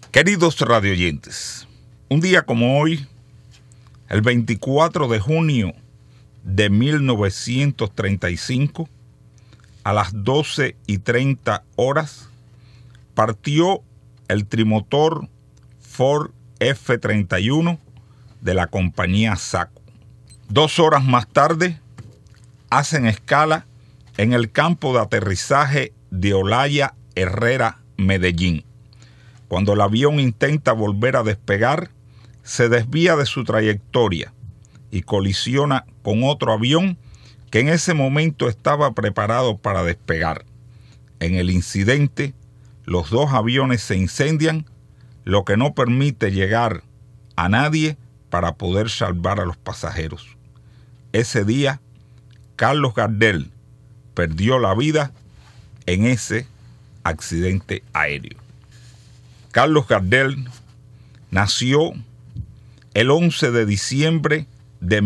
Queridos radioyentes, un día como hoy, el 24 de junio de 1935, a las 12:30 horas, partió el trimotor Ford F-31 de la compañía Saco. 2 horas más tarde, hacen escala en el campo de aterrizaje de Olaya Herrera, Medellín. Cuando el avión intenta volver a despegar, se desvía de su trayectoria y colisiona con otro avión que en ese momento estaba preparado para despegar. En el incidente, los 2 aviones se incendian, lo que no permite llegar a nadie para poder salvar a los pasajeros. Ese día, Carlos Gardel perdió la vida en ese accidente aéreo. Carlos Gardel nació el 11 de diciembre de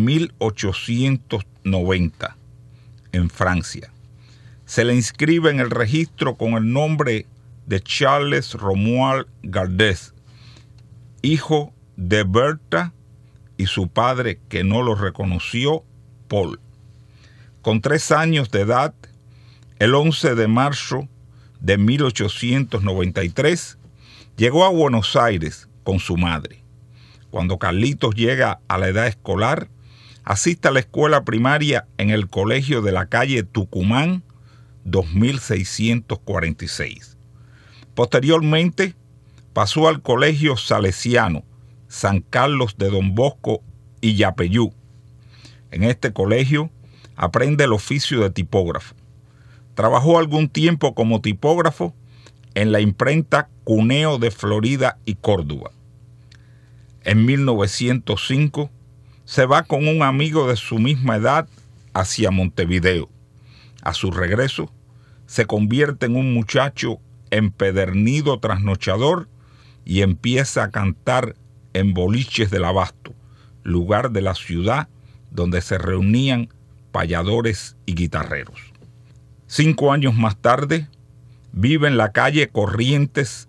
1890 en Francia. Se le inscribe en el registro con el nombre de Charles Romuald Gardel, hijo de Bertha y su padre, que no lo reconoció, Paul. Con 3 años de edad, el 11 de marzo de 1893, llegó a Buenos Aires con su madre. Cuando Carlitos llega a la edad escolar, asiste a la escuela primaria en el colegio de la calle Tucumán, 2646. Posteriormente, pasó al colegio salesiano San Carlos de Don Bosco y Yapeyú. En este colegio aprende el oficio de tipógrafo. Trabajó algún tiempo como tipógrafo en la imprenta Cuneo de Florida y Córdoba. En 1905 se va con un amigo de su misma edad hacia Montevideo. A su regreso, se convierte en un muchacho empedernido trasnochador y empieza a cantar en boliches del Abasto, lugar de la ciudad donde se reunían payadores y guitarreros. 5 años más tarde, vive en la calle Corrientes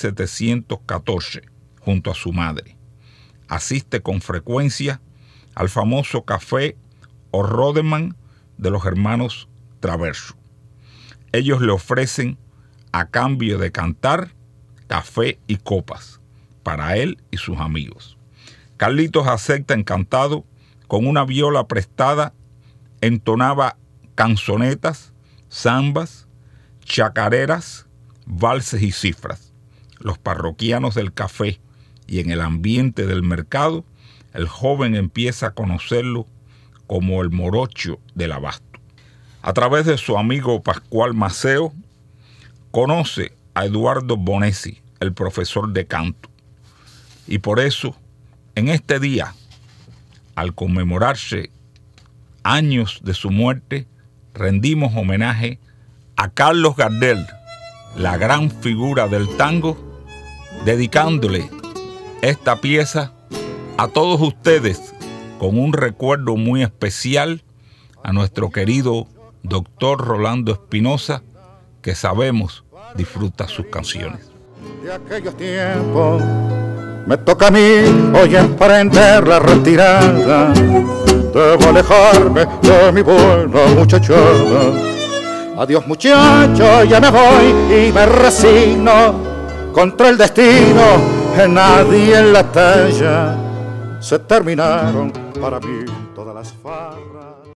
1714, junto a su madre. Asiste con frecuencia al famoso café o Rodeman de los hermanos Traverso. Ellos le ofrecen, a cambio de cantar, café y copas para él y sus amigos. Carlitos acepta encantado. Con una viola prestada, entonaba canzonetas, zambas, chacareras, valses y cifras. Los parroquianos del café y en el ambiente del mercado, el joven empieza a conocerlo como el morocho del Abasto. A través de su amigo Pascual Maceo, conoce a Eduardo Bonesi, el profesor de canto. Y por eso, en este día, al conmemorarse años de su muerte, rendimos homenaje a Carlos Gardel, la gran figura del tango, dedicándole esta pieza a todos ustedes con un recuerdo muy especial a nuestro querido doctor Rolando Espinosa, que sabemos disfruta sus canciones. De aquellos tiempos me toca a mí hoy emprender la retirada. Debo alejarme de mi buena muchachada. Adiós muchacho, ya me voy y me resigno contra el destino, nadie en la talla. Se terminaron para mí todas las farras.